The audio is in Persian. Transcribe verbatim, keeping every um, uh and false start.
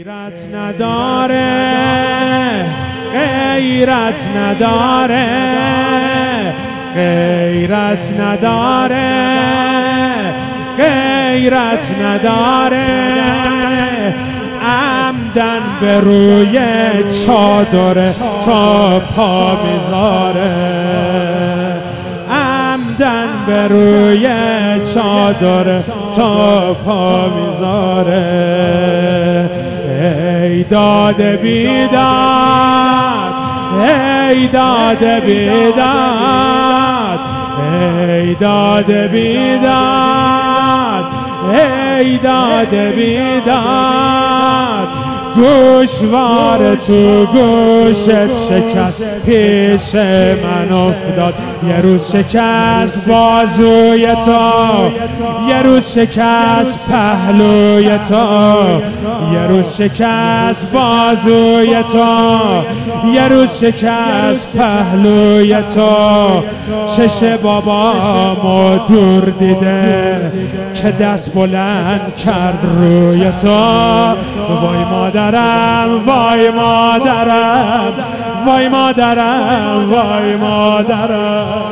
غیرت نداره، غیرت نداره، غیرت نداره، غیرت نداره. عمدن به روی چادر تا پا میذاره، عمدن به روی چادر تا پا میذاره. ای داد بیداد، ای داد بیداد، ای داد بیداد، ای داد بیداد. گوشوار تو گوشت شکست پیش من افتاد، یه روز شکست بازوی تو، یه روز شکست پهلوی تو، یه روز شکست بازوی تو، یه روز شکست پهلوی تو. چش بابامو دور دیده که دست بلند کرد روی تو. وای مادرم، وای مادرم، وای مادرم، وای مادرم.